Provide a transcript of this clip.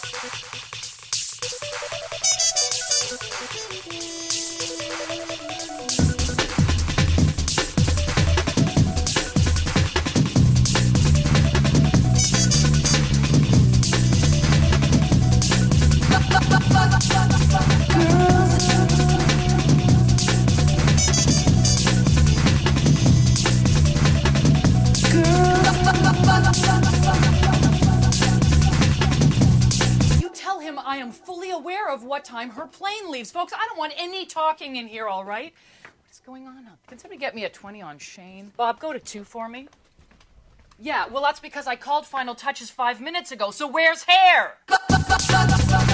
You tell him I am fully aware of what time her plane leaves. Folks, I don't want any talking in here, all right? What is going on up? Can somebody get me a 20 on Shane? Bob, go to 2 for me. Yeah, well, that's because I called Final Touches 5 minutes ago, so where's Hair?